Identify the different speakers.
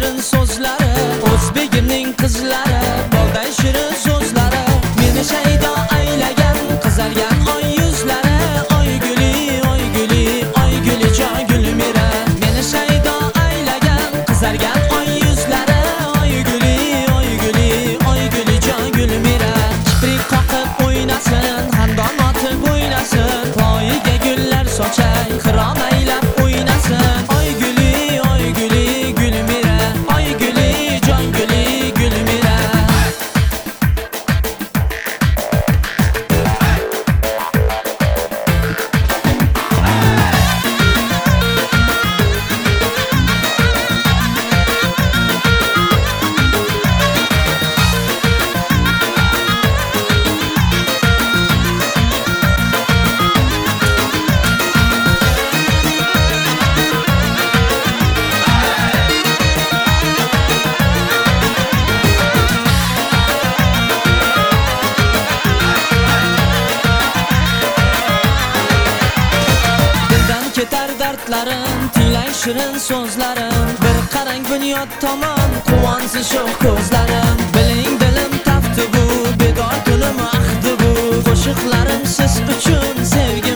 Speaker 1: shirin so'zlari, o'zbegimning qizlari, bolday shirin so'zlari, meni shaydo aylagan qizargan oy yuzlari, oy guli, oy guli, oy guli, joy gulmira. Meni shaydo aylagan qizargan oy yuzlari, oy guli, oy guli, oy guli, joy gulmira. Kiprik qoqib o'ynasin, xandon otib o'ynasin, poyiga gullar sochay, xirom aylab o'ynasin. Oy guli, oy guli, gulmira, oy guli, joy guli, gulmira. Ketar dardlarim, tilay shirin so'zlarim, bir qarang bunyod tomon, quvonsin sho'x ko'zlarim. Biling dilim tafti bu, bedor tunim ahdi bu, qo'shiqlarim siz uchun sevgim